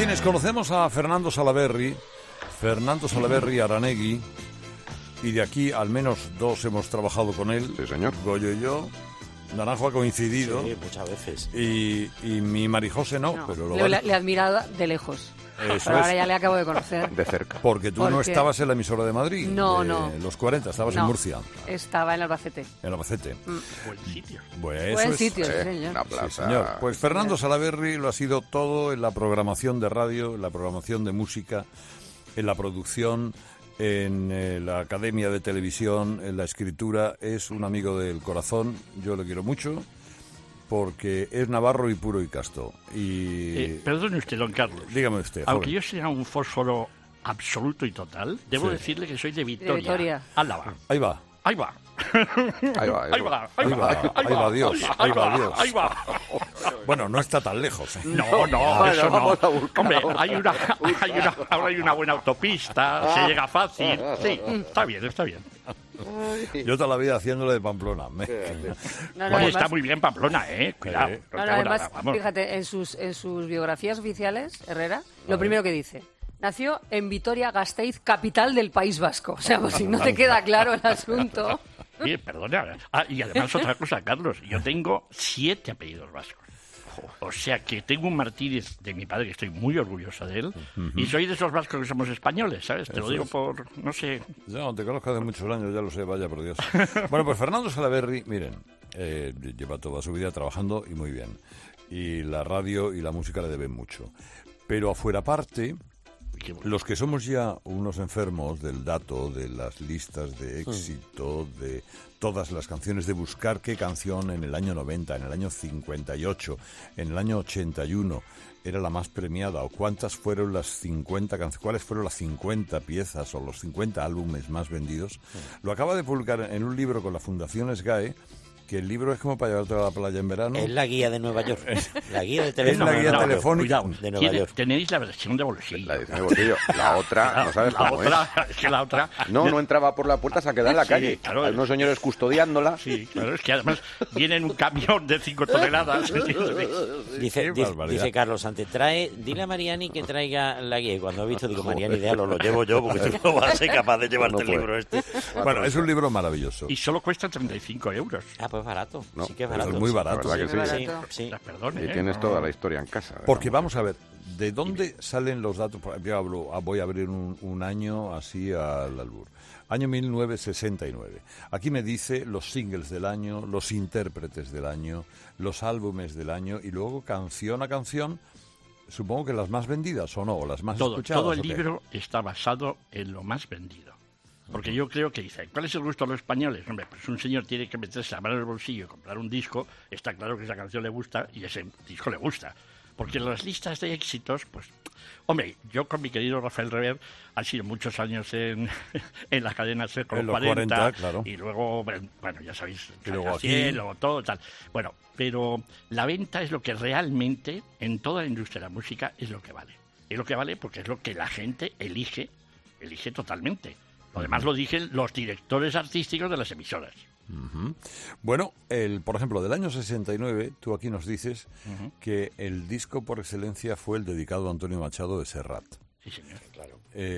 Quienes conocemos a Fernando Salaberry Aranegui, y de aquí al menos dos hemos trabajado con él, sí, señor. Goyo y yo. Naranjo ha coincidido. Sí, muchas veces. Y mi Marijose no, pero le he admirado de lejos. Pero ahora ya le acabo de conocer. De cerca. Porque tú no estabas en la emisora de Madrid. No. Los 40, estabas en Murcia. Estaba en Albacete. En Albacete. Buen sitio. Buen sitio, sí, señor. Una plaza. Sí, señor. Pues Fernando Salaberry lo ha sido todo en la programación de radio, en la programación de música, en la producción, en la academia de televisión, en la escritura. Es un amigo del corazón, yo lo quiero mucho, porque es navarro y puro y casto. Perdone usted, don Carlos. Dígame usted, aunque joven. yo sea un fósforo absoluto y total, debo decirle que soy de Vitoria. Álava. Ahí va. Ahí va. Ahí va Dios. Bueno, no está tan lejos. No, eso no. Hombre, ahora hay una buena autopista, se llega fácil. Sí, está bien. Yo toda la vida haciéndolo de Pamplona. Oye, está muy bien Pamplona, cuidado. Además, fíjate, en sus biografías oficiales, Herrera, lo primero que dice: nació en Vitoria-Gasteiz, capital del País Vasco. O sea, pues si no te queda claro el asunto. Oye, perdona. Y además otra cosa, Carlos, yo tengo 7 apellidos vascos. O sea que tengo un Martínez de mi padre, que estoy muy orgullosa de él, y soy de esos vascos que somos españoles, ¿sabes? Te lo digo por, no sé... No, te conozco hace muchos años, ya lo sé, vaya por Dios. Bueno, pues Fernando Salaberry, miren, lleva toda su vida trabajando y muy bien. Y la radio y la música le deben mucho. Pero afuera parte... Los que somos ya unos enfermos del dato, de las listas de éxito, de todas las canciones, de buscar qué canción en el año 90, en el año 58, en el año 81 era la más premiada, o cuántas fueron las 50 canciones, cuáles fueron las 50 piezas o los 50 álbumes más vendidos, lo acaba de publicar en un libro con la Fundación SGAE, que el libro es como para llevarte a la playa en verano. Es la guía de Nueva York. La guía de teléfono. Es la guía telefónica de Nueva York. Tenéis la versión de bolsillo. La edición de bolsillo. La otra, no sabes cómo es. Es que la otra... No entraba por la puerta, se ha quedado en la calle. Claro. Hay unos señores custodiándola. Sí, claro, es que además viene en un camión de 5 toneladas. Dice Carlos Sánchez, dile a Mariani que traiga la guía. Y cuando he visto, digo, Mariani, déjalo, lo llevo yo, porque tú no vas a ser capaz de llevarte el libro este. Bueno, es un libro maravilloso. Y solo cuesta 35 euros. Ah, pues barato. No, sí que es barato. Es muy barato. La verdad que sí. Perdone, Y tienes toda la historia en casa. Porque vamos a ver, ¿de dónde salen los datos? Yo voy a abrir un año así al albur. Año 1969. Aquí me dice los singles del año, los intérpretes del año, los álbumes del año, y luego canción a canción, supongo que las más vendidas o no, o las más escuchadas. Todo el libro está basado en lo más vendido. Porque yo creo que dice, ¿cuál es el gusto de los españoles? Hombre, pues un señor tiene que meterse la mano en el bolsillo y comprar un disco, está claro que esa canción le gusta y ese disco le gusta. Porque las listas de éxitos, pues... Hombre, yo con mi querido Rafael Rever han sido muchos años en la cadena SER con los 40 claro. Y luego, bueno, ya sabéis, luego todo tal. Bueno, pero la venta es lo que realmente, en toda la industria de la música, es lo que vale. Es lo que vale porque es lo que la gente elige totalmente. Lo demás lo dicen los directores artísticos de las emisoras. Bueno, por ejemplo, del año 69, tú aquí nos dices que el disco por excelencia fue el dedicado a Antonio Machado de Serrat. Sí, señor, claro.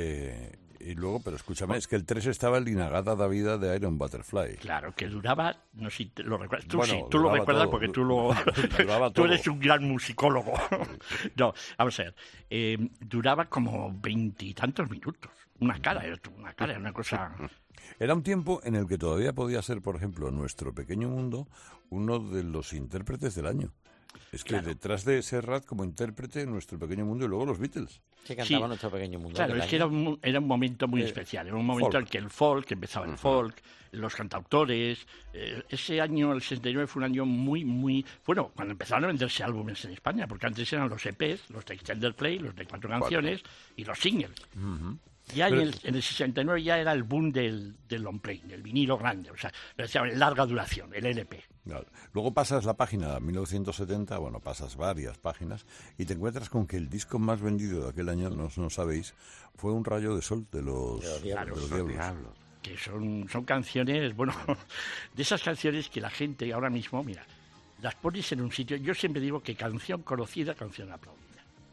Y luego, pero escúchame, es que el 3 estaba el Inagada da Vida de Iron Butterfly. Claro, que duraba, no sé si lo recuerdas. Tú bueno, sí, tú lo recuerdas todo, porque tú eres un gran musicólogo. No, vamos a ver, duraba como 20 y tantos minutos. Una cara, era una cosa... Era un tiempo en el que todavía podía ser, por ejemplo, Nuestro Pequeño Mundo, uno de los intérpretes del año. Es que detrás de Serrat como intérprete, Nuestro Pequeño Mundo y luego los Beatles. Que cantaba Nuestro Pequeño Mundo. Claro, es que era un momento muy especial. Era un momento en que el folk, empezaba el folk, los cantautores. Ese año, el 69, fue un año muy, muy... Bueno, cuando empezaron a venderse álbumes en España, porque antes eran los EPs, los de Extended Play, los de 4 canciones y los singles. Ya en el 69 ya era el boom del long play, del vinilo grande, o sea, lo decían larga duración, el LP. Claro. Luego pasas la página 1970, bueno, pasas varias páginas y te encuentras con que el disco más vendido de aquel año, no sabéis, fue Un Rayo de Sol de los Diablos. Que son canciones, bueno, de esas canciones que la gente ahora mismo, mira, las pones en un sitio, yo siempre digo que canción conocida, canción aplaudida.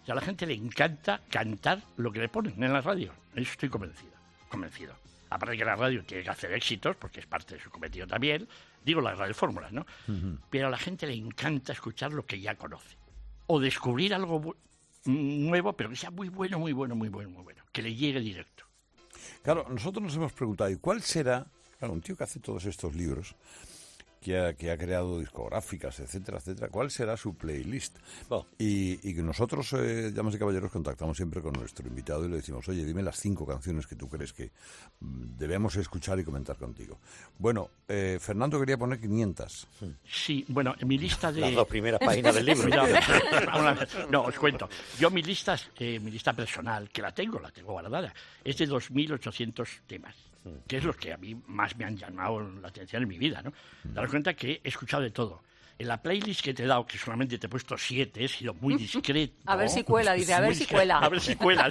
sea, a la gente le encanta cantar lo que le ponen en la radio. Eso estoy convencido. Aparte que la radio tiene que hacer éxitos, porque es parte de su cometido también. Digo, la radio fórmulas, ¿no? Uh-huh. Pero a la gente le encanta escuchar lo que ya conoce. O descubrir algo nuevo, pero que sea muy bueno. Que le llegue directo. Claro, nosotros nos hemos preguntado, ¿y cuál será? Claro, un tío que hace todos estos libros, que ha creado discográficas, etcétera, ¿cuál será su playlist? Y que nosotros, Damas y Caballeros, contactamos siempre con nuestro invitado y le decimos, oye, dime las 5 canciones que tú crees que debemos escuchar y comentar contigo. Bueno, Fernando quería poner 500. Sí, bueno, en mi lista de... Las 2 primeras páginas del libro. No, os cuento. Yo mi lista personal, que la tengo guardada, es de 2.800 temas. Que es lo que a mí más me han llamado la atención en mi vida, ¿no? Daros cuenta que he escuchado de todo. En la playlist que te he dado, que solamente te he puesto 7, he sido muy discreto. A ver si cuela, dice, a ver si cuela. A ver si cuela.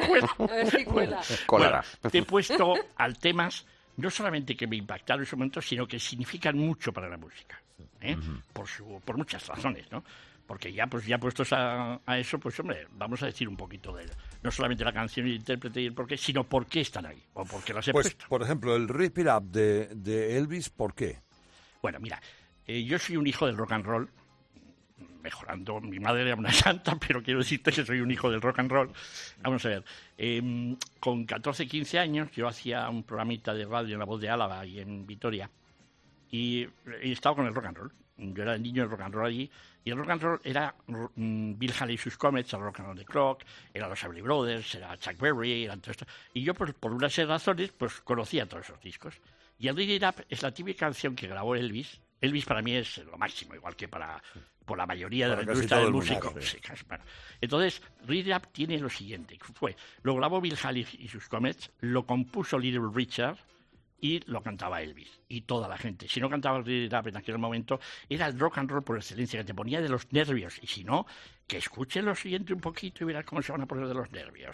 Colará. Te he puesto al temas, no solamente que me impactaron en su momento, sino que significan mucho para la música, ¿eh? Por muchas razones, ¿no? Porque ya puestos a eso, pues hombre, vamos a decir un poquito de no solamente la canción y el intérprete y el por qué, sino por qué están ahí, o por qué las he puesto. Por ejemplo, el Rip It Up de Elvis, ¿por qué? Bueno, mira, yo soy un hijo del rock and roll, mejorando, mi madre era una santa, pero quiero decirte que soy un hijo del rock and roll. Vamos a ver, con 14, 15 años yo hacía un programita de radio en La Voz de Álava y en Vitoria, y estaba con el rock and roll. Yo era el niño del rock and roll allí, y el rock and roll era Bill Haley y sus Comets, el Rock and Roll the Clock, eran los Everly Brothers, era Chuck Berry, eran todo esto. Y yo, pues, por unas razones, pues conocía todos esos discos. Y el Read It Up es la típica canción que grabó Elvis. Elvis para mí es lo máximo, igual que por la mayoría de la industria del músico. Sí, bueno. Entonces, Read It Up tiene lo siguiente. Lo grabó Bill Haley y sus Comets, lo compuso Little Richard, y lo cantaba Elvis, y toda la gente. Si no cantaba el Read It Up en aquel momento, era el rock and roll por excelencia, que te ponía de los nervios, y si no, que escuchen lo siguiente un poquito y verás cómo se van a poner de los nervios.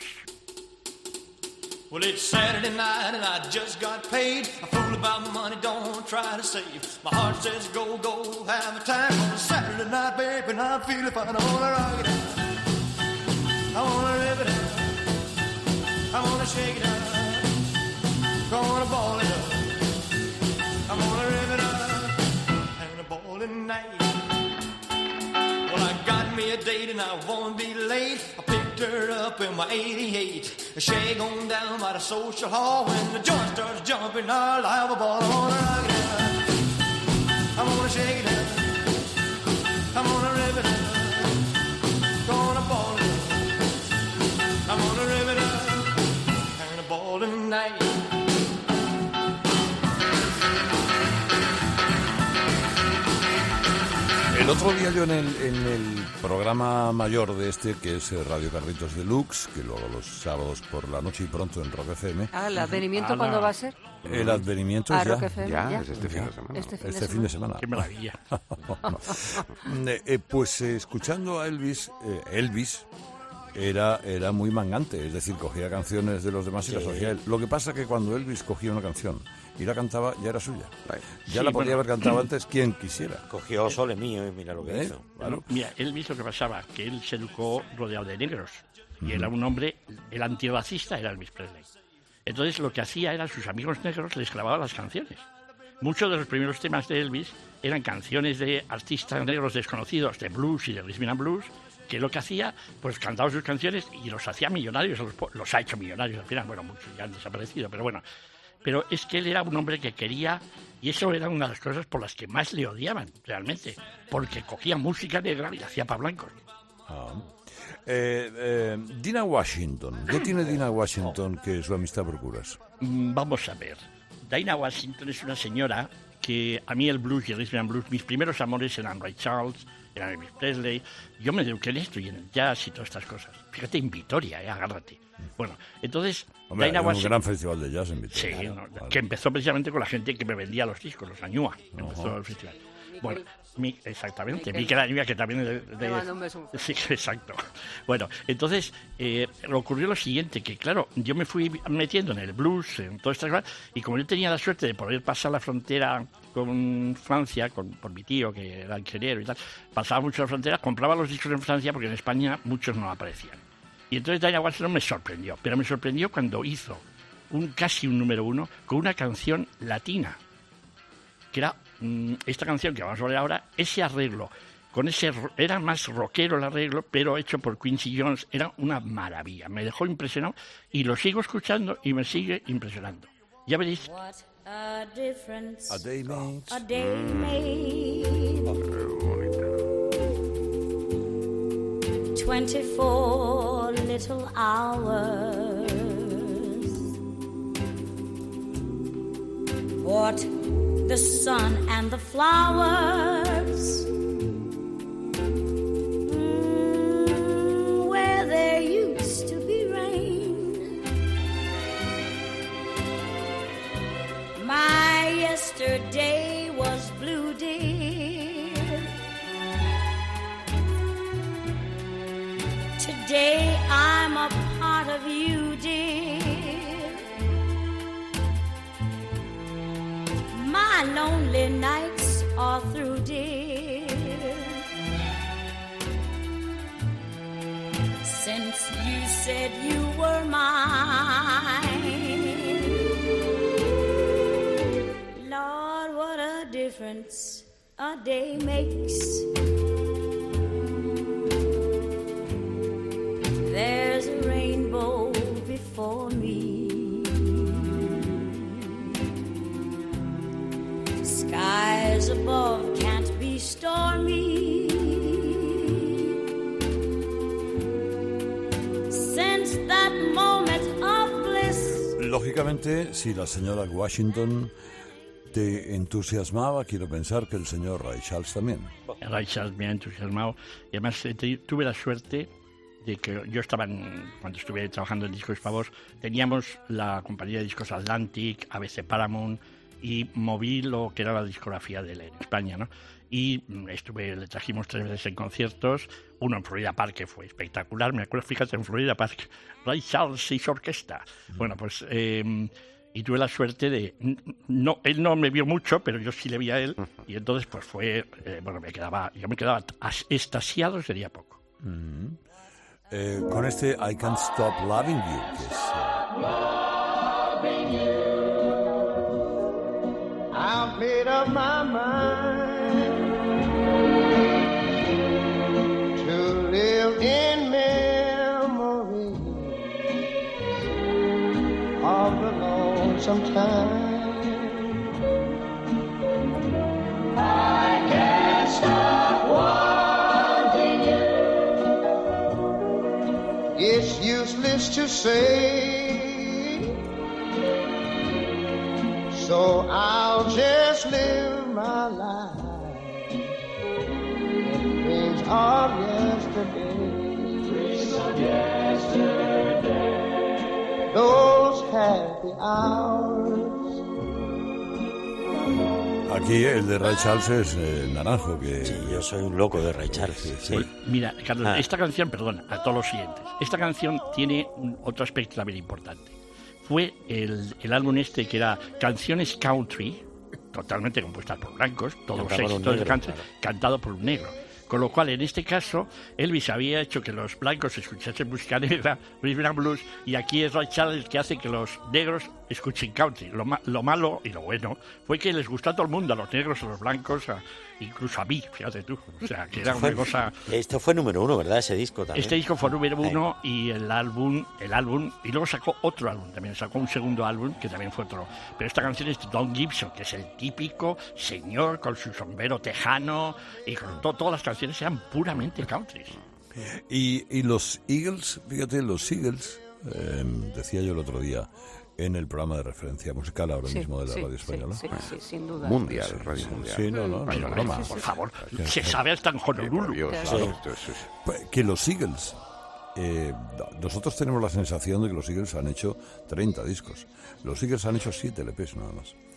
Well, it's Saturday night and I just got paid. A fool about money, don't try to save. My heart says go, go, have a time. On a Saturday night, baby, and I'm feeling fine. I wanna rock it out, I wanna live it out, I wanna shake it out, gonna ball it up, I'm gonna rip it up, and a ballin' night. Well, I got me a date and I won't be late. I picked her up in my 88. A shag on down by the social hall. When the joint starts jumping, I'll have a ball. I wanna rock it out, I'm gonna shake it out, I'm gonna rip it out, gonna ball it up, I'm gonna rip it out, and a ballin' night. El otro día yo en el programa mayor de este, que es Radio Carlitos Deluxe, que lo hago los sábados por la noche y pronto en Rock FM. ¿El advenimiento cuándo va a ser? El advenimiento es Rock FM, ya, es este fin de semana. Este fin de semana. ¡Qué maravilla! Pues escuchando a Elvis era muy mangante, es decir, cogía canciones de los demás y las cogía él. Lo que pasa que cuando Elvis cogía una canción y la cantaba, ya era suya. Ya la podía haber cantado antes quien quisiera. Cogió Sole Mío y mira lo que hizo. Claro. Mira, Elvis, lo que pasaba, que él se educó rodeado de negros. Y era un hombre, el antirracista era Elvis Presley. Entonces lo que hacía era, sus amigos negros les grababan las canciones. Muchos de los primeros temas de Elvis eran canciones de artistas negros desconocidos, de blues y de rhythm and blues, que lo que hacía, pues cantaba sus canciones y los hacía millonarios, los ha hecho millonarios al final. Bueno, muchos ya han desaparecido, pero bueno. Pero es que él era un hombre que quería, y eso era una de las cosas por las que más le odiaban, realmente, porque cogía música negra y la hacía para blancos. Dinah Washington. ¿Qué tiene Dinah Washington que su amistad por curas? Vamos a ver. Dinah Washington es una señora que a mí el blues y el rhythm and blues, mis primeros amores eran Ray Charles, eran Elvis Presley. Yo me eduqué en esto y en el jazz y todas estas cosas. Fíjate, en Vitoria, agárrate. Bueno, entonces... Hombre, hay un gran festival de jazz en Vitoria. Sí, que empezó precisamente con la gente que me vendía los discos, los Añúa. Empezó el festival. Bueno, exactamente, Miquel Aníbal, que también Me manda un beso. Sí, exacto. Bueno, entonces ocurrió lo siguiente, que claro, yo me fui metiendo en el blues, en todas estas cosas, y como yo tenía la suerte de poder pasar la frontera con Francia, por mi tío, que era ingeniero y tal, pasaba mucho la frontera, compraba los discos en Francia porque en España muchos no aparecían. Y entonces Diana Waterstone me sorprendió, pero me sorprendió cuando hizo casi un número 1 con una canción latina, que era esta canción que vamos a ver ahora, ese arreglo, era más rockero el arreglo, pero hecho por Quincy Jones, era una maravilla, me dejó impresionado y lo sigo escuchando y me sigue impresionando. Ya veréis. What a difference A day made. a day made. 24 little hours. What the sun and the flowers. Where there used to be rain. My yesterday was blue, dear. Today I'm a part of you, dear. My lonely nights are through, dear. Since you said you were mine. Lord, what a difference a day makes. There's a rainbow before me. Skies above can't be stormy. Since that moment of bliss. Lógicamente, si la señora Washington te entusiasmaba, quiero pensar que el señor Ray Charles también. Ray Charles me ha entusiasmado y además tuve la suerte de que yo estaba, cuando estuve trabajando en Discos Favor, teníamos la compañía de discos Atlantic, ABC Paramount y moví lo que era la discografía de él en España, ¿no? Y le trajimos 3 veces en conciertos, uno en Florida Park, que fue espectacular, me acuerdo, fíjate, en Florida Park, Ray Charles y su orquesta. Bueno, pues, y tuve la suerte de, él no me vio mucho, pero yo sí le vi a él, y entonces pues fue, bueno, yo me quedaba extasiado, sería poco. Con este I Can't Stop Loving You, que es... I've made up my mind to live in memory of the lonesome time. I can't stop wanting you. It's useless to say, so I'll just live my life in dreams of yesterday. Those happy hours. Aquí el de Ray Charles es Naranjo, que... Sí, yo soy un loco de Ray Charles. Sí. Pues, mira, Carlos, esta canción, perdón, a todos los siguientes, esta canción tiene otro aspecto también importante. Fue el álbum este que era Canciones Country, totalmente compuestas por blancos, todos los éxitos de country, cantado por un negro. Con lo cual, en este caso, Elvis había hecho que los blancos escuchasen música negra, rhythm and blues, y aquí es Ray Charles el que hace que los negros escuchen country. Lo malo y lo bueno fue que les gustó a todo el mundo, a los negros, a los blancos, incluso a mí, fíjate tú. O sea, que era una cosa... Esto fue número 1, ¿verdad? Ese disco también. Este disco fue número 1 y el álbum, y luego sacó otro álbum también, sacó un segundo álbum que también fue otro. Pero esta canción es de Don Gibson, que es el típico señor con su sombrero tejano, y con todas las canciones eran puramente country. Y los Eagles, fíjate, los Eagles, decía yo el otro día, en el programa de referencia musical ahora mismo de la radio española. Sí, sin duda. Mundial, Radio Mundial. Sí, no, broma. Por favor, se sabe hasta en Honolulu. Que los Eagles, nosotros tenemos la sensación de que los Eagles han hecho 30 discos. Los Eagles han hecho 7 LPs nada más.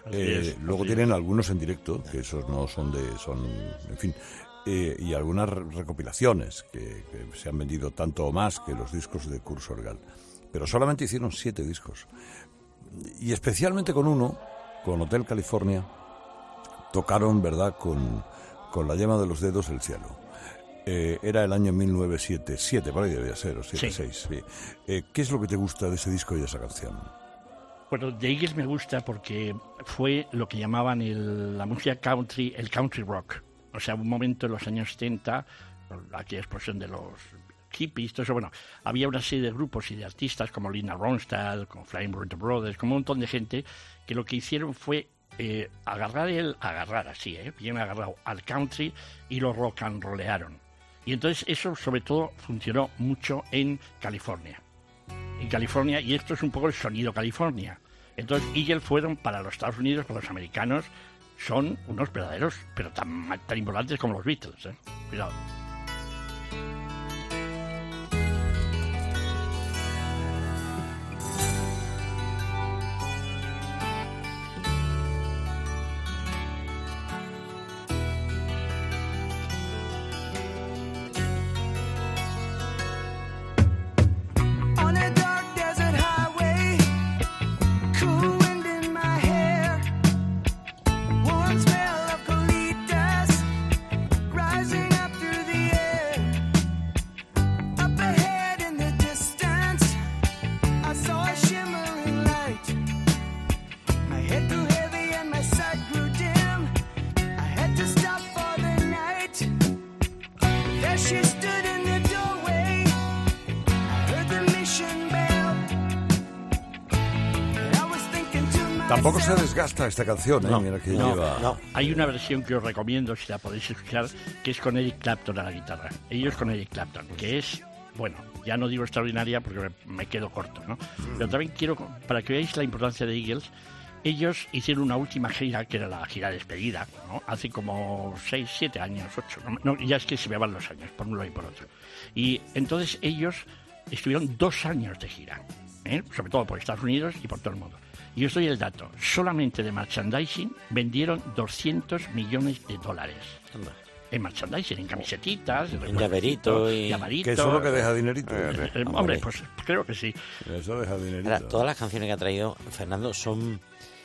Luego tienen algunos en directo, que esos no son en fin, y algunas recopilaciones que se han vendido tanto o más que los discos de Kurt Sorgal. Pero solamente hicieron 7 discos. Y especialmente con uno, con Hotel California, tocaron, ¿verdad?, con la yema de los dedos el cielo. Era el año 1977, por ahí debía ser, o 76. Sí. ¿Qué es lo que te gusta de ese disco y de esa canción? Bueno, The Eagles me gusta porque fue lo que llamaban la música country, el country rock. O sea, un momento en los años 70, aquella explosión de los hippies, todo eso, bueno, había una serie de grupos y de artistas como Lina Ronstadt, como Flying Burrito Brothers, como un montón de gente que lo que hicieron fue agarrar así, bien agarrado al country y lo rock and rollearon. Y entonces eso sobre todo funcionó mucho en California. Y esto es un poco el sonido California. Entonces Eagles fueron para los Estados Unidos, para los americanos, son unos verdaderos, pero tan importantes como los Beatles, Cuidado. Tampoco se desgasta esta canción, Mira que lleva... No. Hay una versión que os recomiendo, si la podéis escuchar, que es con Eric Clapton a la guitarra. Ellos con Eric Clapton, que es, bueno, ya no digo extraordinaria porque me quedo corto, ¿no? Pero también quiero, para que veáis la importancia de Eagles, ellos hicieron una última gira, que era la gira de despedida, ¿no? Hace como 6, 7 años, 8, no, ya es que se me van los años, por un lado y por otro. Y entonces ellos estuvieron 2 años de gira, sobre todo por Estados Unidos y por todo el mundo. Y os doy el dato, solamente de merchandising vendieron $200 millones. En merchandising, en camisetitas, en llaverito y... Que eso es lo que deja dinerito. Hombre, pues creo que sí. Eso deja dinerito. Ahora, todas las canciones que ha traído Fernando son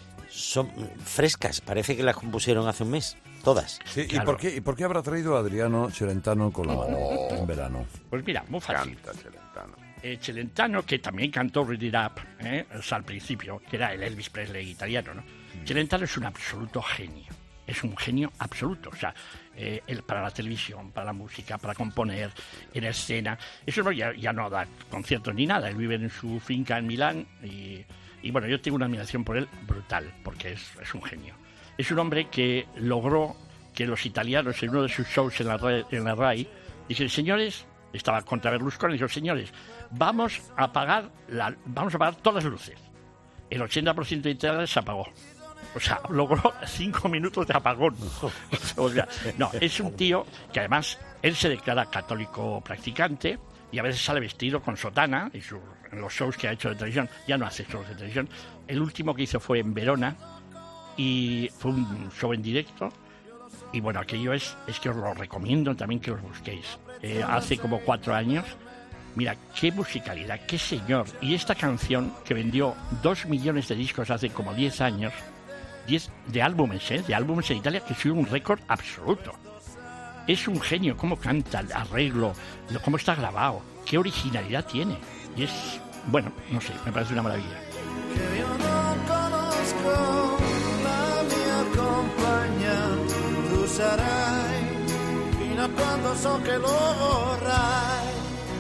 frescas, parece que las compusieron hace un mes, todas. Sí, claro. ¿Y por qué habrá traído a Adriano Celentano con la mano en verano? Pues mira, muy fácil. Canta Celentano. Celentano, que también cantó Read It Up, al principio, que era el Elvis Presley italiano, ¿no? Celentano es un absoluto genio, es un genio absoluto, o sea, él para la televisión, para la música, para componer, en escena, eso no, ya no da conciertos ni nada, él vive en su finca en Milán y bueno, yo tengo una admiración por él brutal, porque es un genio. Es un hombre que logró que los italianos en uno de sus shows en la RAI, dicen, señores, estaba contra Berlusconi, dijo, señores, vamos a apagar todas las luces. El 80% de Italia se apagó. O sea, logró 5 minutos de apagón. O sea, no, es un tío que además, él se declara católico practicante y a veces sale vestido con sotana en los shows que ha hecho de televisión. Ya no hace shows de televisión. El último que hizo fue en Verona y fue un show en directo. Y bueno, aquello es que os lo recomiendo también que os busquéis. Hace como 4 años, mira, qué musicalidad, qué señor. Y esta canción que vendió 2 millones de discos hace como 10 años, 10 de álbumes en Italia, que fue un récord absoluto. Es un genio, cómo canta, el arreglo, cómo está grabado, qué originalidad tiene. Y es, bueno, no sé, me parece una maravilla. Que yo no conozco la mia compagna, tu sarai fino a quando so che lo vorrai.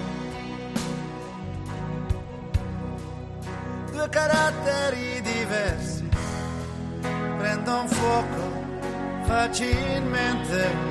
Due caratteri diversi prendono fuoco facilmente,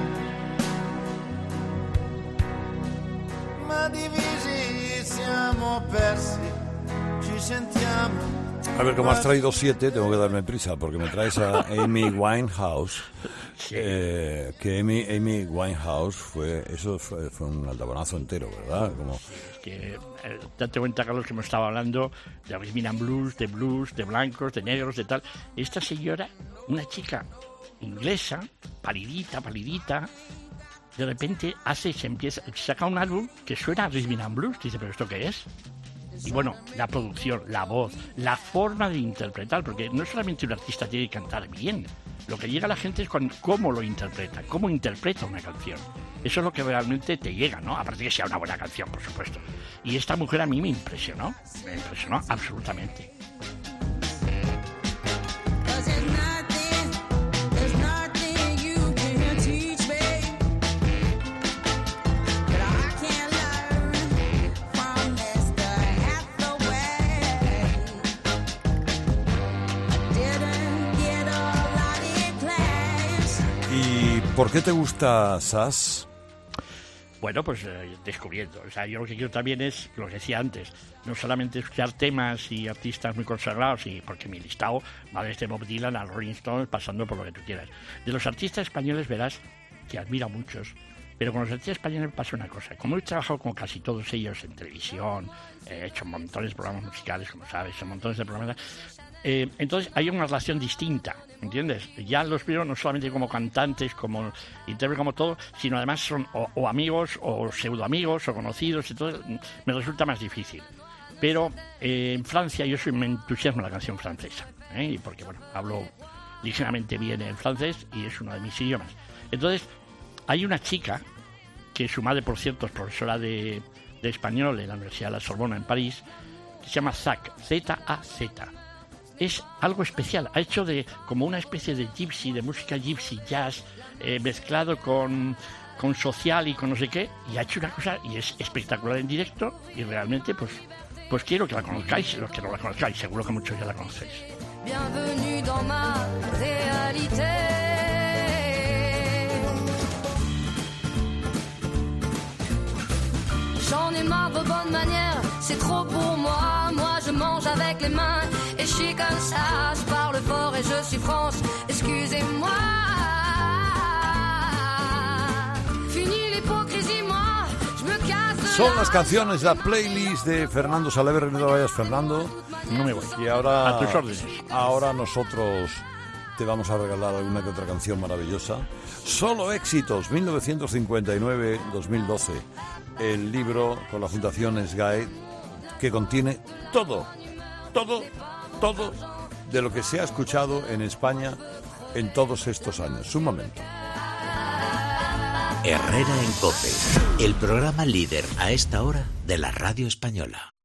ma divisi siamo persi, ci A ver, como has traído 7, tengo que darme prisa, porque me traes a Amy Winehouse. Sí. Que Amy Winehouse fue un aldabonazo entero, ¿verdad? Como... Que date cuenta, Carlos, que hemos estado hablando de rhythm and blues, de blancos, de negros, de tal. Esta señora, una chica inglesa, palidita, de repente saca un álbum que suena a rhythm and blues. Dice, ¿pero esto qué es? Y bueno, la producción, la voz, la forma de interpretar, porque no solamente un artista tiene que cantar bien, lo que llega a la gente es con cómo lo interpreta, cómo interpreta una canción. Eso es lo que realmente te llega, ¿no? Aparte que sea una buena canción, por supuesto. Y esta mujer a mí me impresionó absolutamente. ¿Por qué te gusta Sass? Bueno, pues descubriendo. O sea, yo lo que quiero también es, lo que decía antes, no solamente escuchar temas y artistas muy consagrados, porque mi listado va desde Bob Dylan a Rolling Stones, pasando por lo que tú quieras. De los artistas españoles verás que admiro a muchos, pero con los artistas españoles pasa una cosa. Como he trabajado con casi todos ellos en televisión, he hecho montones de programas musicales, como sabes, montones de programas... entonces hay una relación distinta, ¿entiendes? Ya los veo no solamente como cantantes, como intérpretes, como todo, sino además son o amigos, o pseudoamigos, o conocidos, entonces me resulta más difícil. Pero en Francia me entusiasma la canción francesa, porque bueno, hablo ligeramente bien en francés y es uno de mis idiomas. Entonces hay una chica, que su madre, por cierto, es profesora de español en la Universidad de la Sorbona en París, que se llama Zak, Z-A-Z. Es algo especial, ha hecho como una especie de gypsy, de música gypsy jazz, mezclado con social y con no sé qué, y ha hecho una cosa, y es espectacular en directo, y realmente pues quiero que la conozcáis, los que no la conozcáis, seguro que muchos ya la conocéis. Bienvenue dans ma réalité. J'en ai marre de bonnes manières, c'est trop pour moi. Moi je mange avec les mains et je suis comme ça. Je parle fort et je suis franche, excusez-moi. Fini l'hypocrisie, moi, je me casse. Son las canciones, la playlist de Fernando Salaverry. No te vayas, Fernando. No me voy. Y ahora, a tus órdenes. Ahora nosotros te vamos a regalar alguna que otra canción maravillosa. Solo éxitos, 1959-2012. El libro con la Fundación SGAE, que contiene todo de lo que se ha escuchado en España en todos estos años. Un momento. Herrera en COPE, el programa líder a esta hora de la radio española.